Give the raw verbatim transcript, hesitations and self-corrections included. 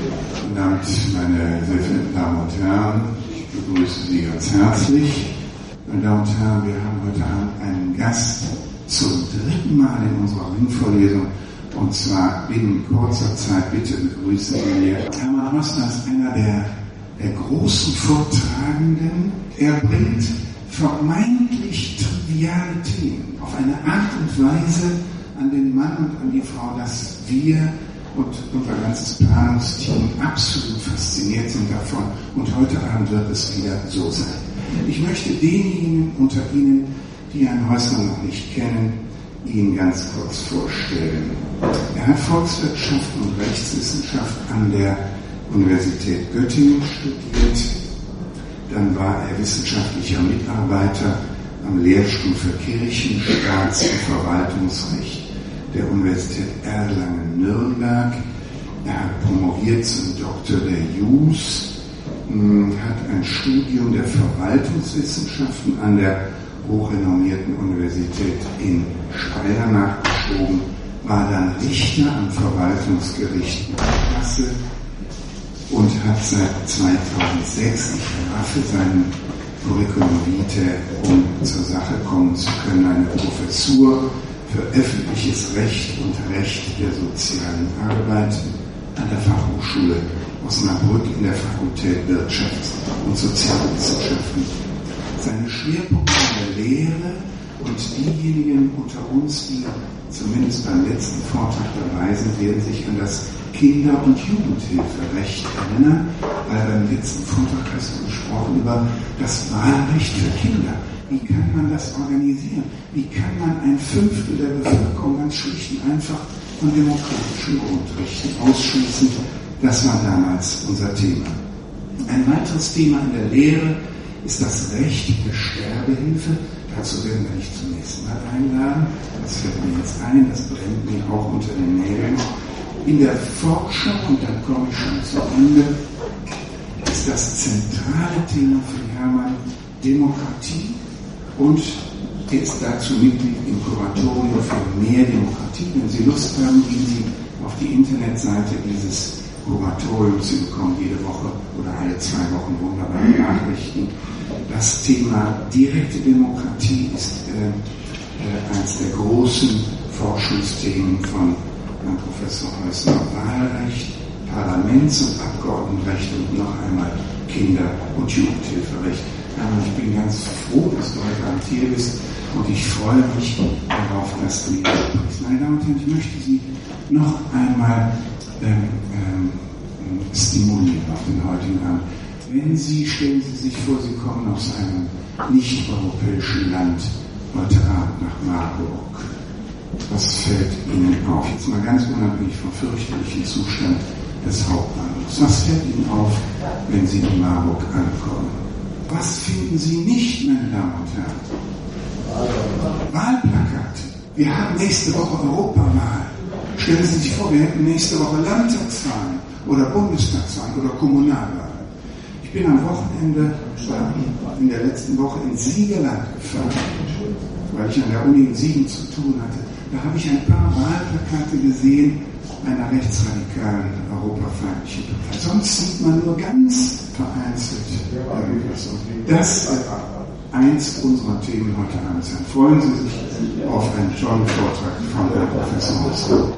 Guten Abend, meine sehr verehrten Damen und Herren. Ich begrüße Sie ganz herzlich. Meine Damen und Herren, wir haben heute Abend einen Gast zum dritten Mal in unserer Ringvorlesung. Und zwar binnen kurzer Zeit, bitte begrüßen wir Hermann Roßner, ist einer der, der großen Vortragenden. Er bringt vermeintlich triviale Themen auf eine Art und Weise an den Mann und an die Frau, dass wir und unser ganzes Planungsteam absolut fasziniert sind davon. Und heute Abend wird es wieder so sein. Ich möchte denjenigen unter Ihnen, die Herrn Häusler noch nicht kennen, Ihnen ganz kurz vorstellen. Er hat Volkswirtschaft und Rechtswissenschaft an der Universität Göttingen studiert. Dann war er wissenschaftlicher Mitarbeiter am Lehrstuhl für Kirchen-, Staats- und Verwaltungsrecht der Universität Erlangen-Nürnberg. Er hat promoviert zum Doktor der Jus, hat ein Studium der Verwaltungswissenschaften an der hochrenommierten Universität in Speyer nachgeschoben, war dann Richter am Verwaltungsgericht in Kassel und hat seit zweitausendsechs, ich erraffe seinen Curriculum vitae, um zur Sache kommen zu können, eine Professur für öffentliches Recht und Recht der sozialen Arbeit an der Fachhochschule Osnabrück in der Fakultät Wirtschafts- und Sozialwissenschaften. Seine Schwerpunkte der Lehre und diejenigen unter uns, die zumindest beim letzten Vortrag dabei sind, werden sich an das Kinder- und Jugendhilferecht erinnern, weil beim letzten Vortrag hast du gesprochen über das Wahlrecht für Kinder. Wie kann man das organisieren? Wie kann man ein Fünftel der Bevölkerung ganz schlicht und einfach von demokratischen Grundrechten ausschließen? Das war damals unser Thema. Ein weiteres Thema in der Lehre ist das Recht der Sterbehilfe. Dazu werden wir nicht zum nächsten Mal einladen. Das fällt mir jetzt ein, das brennt mir auch unter den Nägeln. In der Forschung, und dann komme ich schon zu Ende, ist das zentrale Thema für Hermann Demokratie. Und er ist dazu Mitglied im Kuratorium für mehr Demokratie. Wenn Sie Lust haben, gehen Sie auf die Internetseite dieses Kuratoriums. Sie bekommen jede Woche oder alle zwei Wochen wunderbare Nachrichten. Das Thema direkte Demokratie ist äh, äh, eines der großen Forschungsthemen von Herrn Professor Häusler. Wahlrecht, Parlaments- und Abgeordnetenrecht und noch einmal Kinder- und Jugendhilferecht. Ich bin ganz froh, dass du heute Abend hier bist und ich freue mich darauf, dass du hier bist. Meine Damen und Herren, ich möchte Sie noch einmal ähm, ähm, stimulieren auf den heutigen Abend. Wenn Sie, stellen Sie sich vor, Sie kommen aus einem nicht-europäischen Land heute Abend nach Marburg. Was fällt Ihnen auf? Jetzt mal ganz unabhängig vom fürchterlichen Zustand des Hauptbahnhofs. Was fällt Ihnen auf, wenn Sie in Marburg ankommen? Was finden Sie nicht, meine Damen und Herren? Wahlplakate. Wir haben nächste Woche Europawahl. Stellen Sie sich vor, wir hätten nächste Woche Landtagswahlen oder Bundestagswahlen oder Kommunalwahlen. Ich bin am Wochenende, in der letzten Woche in Siegerland gefahren, weil ich an der Uni in Siegen zu tun hatte. Da habe ich ein paar Wahlplakate gesehen einer rechtsradikalen, europafeindlichen Partei. Sonst sieht man nur ganz vereinzelt irgendwas. Das wird eins unserer Themen heute Abend sein. Freuen Sie sich auf einen tollen Vortrag von Herrn Professor Häusler.